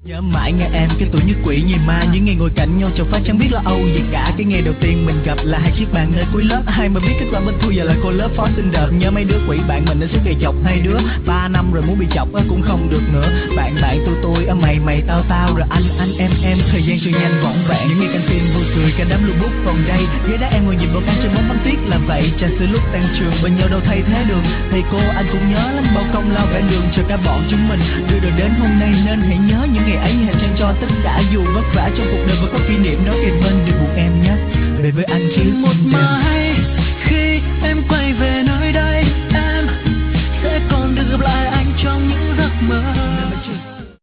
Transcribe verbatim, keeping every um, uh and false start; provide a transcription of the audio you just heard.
Nhớ mãi nghe em cái tuổi như quỷ như ma, những ngày ngồi cạnh nhau chợt phát chẳng biết lo âu gì cả. Cái ngày đầu tiên mình gặp là hai chiếc bàn nơi cuối lớp, ai mà biết kết quả bên thu giờ là cô lớp phó xinh đẹp. Nhớ mấy đứa quỷ bạn mình nó suốt ngày chọc hai đứa, ba năm rồi muốn bị chọc cũng không được nữa. Bạn bạn tôi tôi mày mày tao tao, rồi anh anh em em, thời gian trôi nhanh võng vẹn. Những ngày căng tin vui cười cả đám lưu bút còn đây, ghế đá em ngồi nhìn bóng ăn trên bóng bánh tuyết là vậy. Trà sữa lúc tan trường bên nhau đâu thay thế đường, thầy cô anh cũng nhớ lắm bao công lao vẽ đường cho cả bọn chúng mình đưa đời đến hôm nay. Nên hãy nhớ những ngày ấy, hãy tranh cho tất cả dù vất vả trong cuộc đời, và có kỷ niệm đó kề bên đừng buồn em nhé. Về với anh chứ một mà